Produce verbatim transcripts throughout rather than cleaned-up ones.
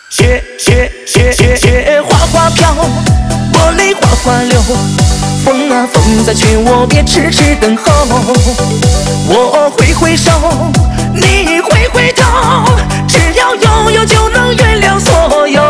雪雪雪雪雪花花飘，我泪哗哗流。风啊风在劝我别迟迟等候，我挥挥手，你挥挥头，只要拥有就能原谅所有。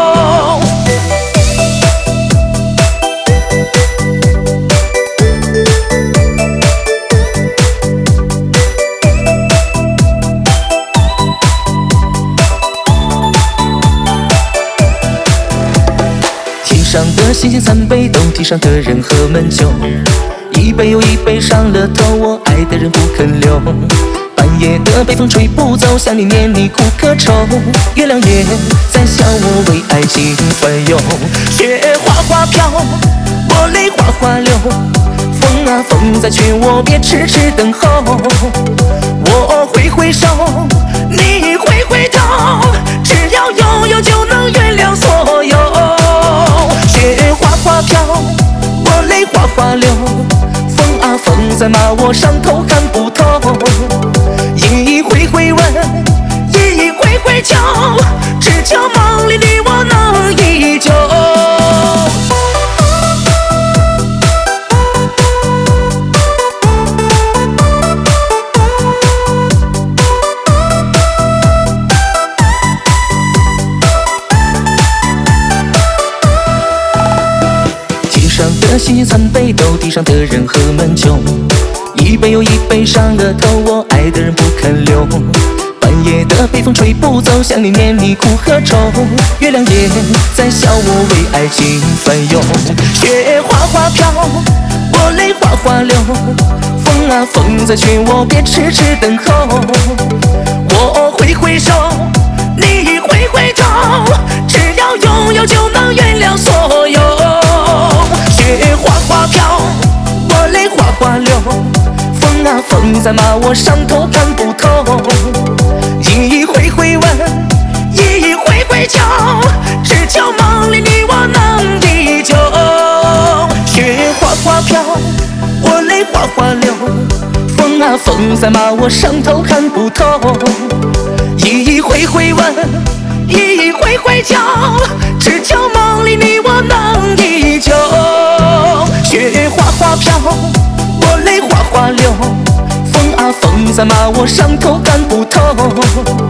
天上的星星参北斗，地上的人喝闷酒，一杯又一杯上了头，我爱的人不肯留。半夜的北风吹不走，想你念你苦可愁，月亮也在笑我为爱情烦忧。雪花花飘，我泪哗哗流，风啊风在劝我别迟迟等候，我挥挥手，你挥挥头，只要拥有就能原谅所有。雪花花飘，我泪哗哗流，风啊风在骂我伤透看不透，一回回问，一回回求，只求梦里你我能依旧。天上的星星参北斗，地上的人喝闷酒，一杯又一杯上了头，我爱的人不肯留。半夜的北风吹不走，想你念你苦和愁，月亮也在笑我为爱情烦忧。雪花花飘，我泪哗哗流，风啊风在劝我别迟迟等候，我挥挥手，你挥挥头，只要拥有就能原谅所有。雪花花飘，我泪哗哗流，风啊风在骂我伤透看不透，一回回问，一回回求，只求梦里你我能依旧。雪花花飘，我泪哗哗流，风啊风在骂我伤透看不透，一回回问，一回回求，只求梦里你我能依旧。雪花花飘，我泪哗哗流，风啊风在骂我伤透看不透。